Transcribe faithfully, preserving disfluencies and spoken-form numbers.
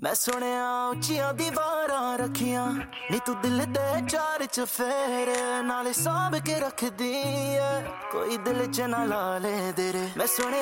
मैं सुनिया उच्चियां दीवारां रखियां नी तू दिल दे चार चफेरे नाले सांभ के रख दी है कोई दिल च ना ला ले तेरे मैं सुनिया